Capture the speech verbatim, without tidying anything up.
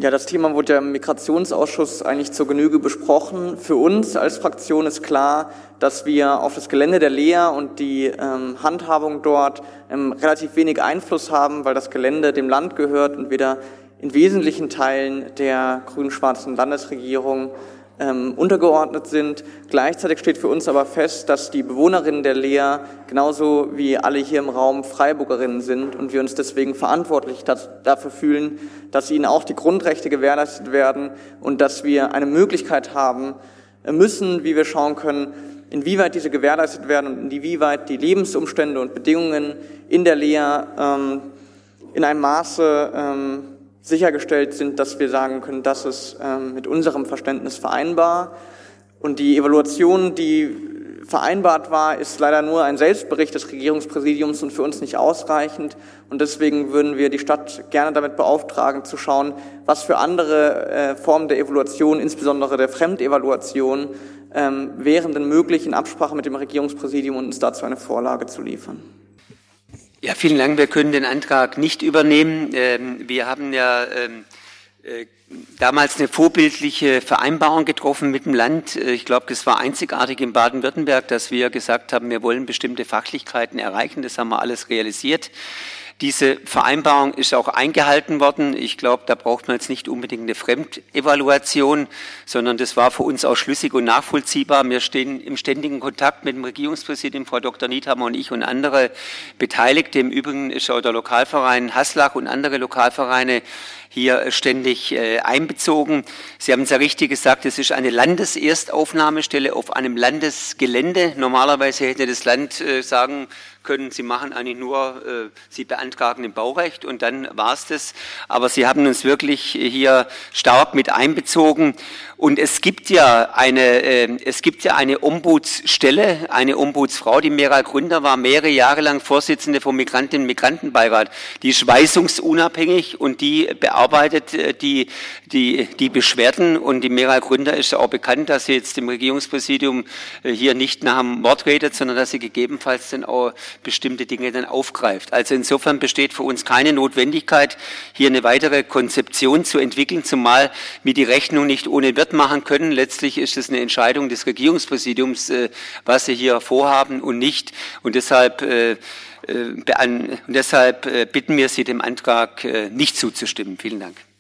Ja, das Thema wurde ja im Migrationsausschuss eigentlich zur Genüge besprochen. Für uns als Fraktion ist klar, dass wir auf das Gelände der Lea und die ähm, Handhabung dort ähm, relativ wenig Einfluss haben, weil das Gelände dem Land gehört und wir da in wesentlichen Teilen der grün-schwarzen Landesregierung ähm, untergeordnet sind. Gleichzeitig steht für uns aber fest, dass die Bewohnerinnen der Lea genauso wie alle hier im Raum Freiburgerinnen sind und wir uns deswegen verantwortlich das, dafür fühlen, dass ihnen auch die Grundrechte gewährleistet werden und dass wir eine Möglichkeit haben müssen, wie wir schauen können, inwieweit diese gewährleistet werden und inwieweit die Lebensumstände und Bedingungen in der Lea ähm, in einem Maße ähm, sichergestellt sind, dass wir sagen können, das ist ähm, mit unserem Verständnis vereinbar. Und die Evaluation, die vereinbart war, ist leider nur ein Selbstbericht des Regierungspräsidiums und für uns nicht ausreichend. Und deswegen würden wir die Stadt gerne damit beauftragen, zu schauen, was für andere äh, Formen der Evaluation, insbesondere der Fremdevaluation, ähm, wären denn möglich in Absprache mit dem Regierungspräsidium und uns dazu eine Vorlage zu liefern. Ja, vielen Dank. Wir können den Antrag nicht übernehmen. Wir haben ja damals eine vorbildliche Vereinbarung getroffen mit dem Land. Ich glaube, das war einzigartig in Baden-Württemberg, dass wir gesagt haben, wir wollen bestimmte Fachlichkeiten erreichen. Das haben wir alles realisiert. Diese Vereinbarung ist auch eingehalten worden. Ich glaube, da braucht man jetzt nicht unbedingt eine Fremdevaluation, sondern das war für uns auch schlüssig und nachvollziehbar. Wir stehen im ständigen Kontakt mit dem Regierungspräsidenten, Frau Doktor Niethammer und ich und andere Beteiligte. Im Übrigen ist auch der Lokalverein Haslach und andere Lokalvereine hier ständig äh, einbezogen. Sie haben es ja richtig gesagt, es ist eine Landeserstaufnahmestelle auf einem Landesgelände. Normalerweise hätte das Land äh, sagen können, Sie machen eigentlich nur, äh, Sie beantragen ein Baurecht und dann war es das. Aber Sie haben uns wirklich hier stark mit einbezogen. Und es gibt ja eine, äh, es gibt ja eine Ombudsstelle, eine Ombudsfrau, die Meral Gründer war mehrere Jahre lang Vorsitzende vom Migrantinnen- und Migrantenbeirat. Die ist weisungsunabhängig und die bearbeitet äh, die, die, die Beschwerden. Und die Meral Gründer ist auch bekannt, dass sie jetzt im Regierungspräsidium äh, hier nicht nach dem Wort redet, sondern dass sie gegebenenfalls dann auch bestimmte Dinge dann aufgreift. Also insofern besteht für uns keine Notwendigkeit, hier eine weitere Konzeption zu entwickeln, zumal wir die Rechnung nicht ohne Wirt machen können. Letztlich ist es eine Entscheidung des Regierungspräsidiums, was sie hier vorhaben und nicht. Und deshalb, äh, und deshalb bitten wir Sie, dem Antrag nicht zuzustimmen. Vielen Dank.